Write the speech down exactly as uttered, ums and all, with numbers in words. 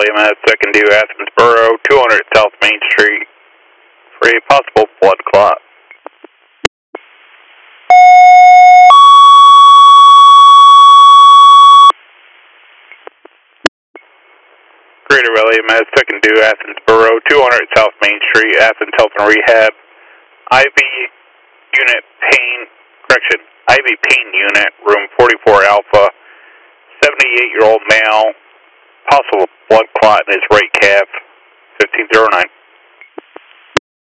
William at second due Athens Borough, two hundred South Main Street for a possible blood clot. Greater William at second due Athens Borough, two hundred South Main Street, Athens Health and Rehab. I V unit pain, correction, I V pain unit, room forty-four Alpha, seventy-eight year old male, possible blood clot in his right calf, fifteen oh nine.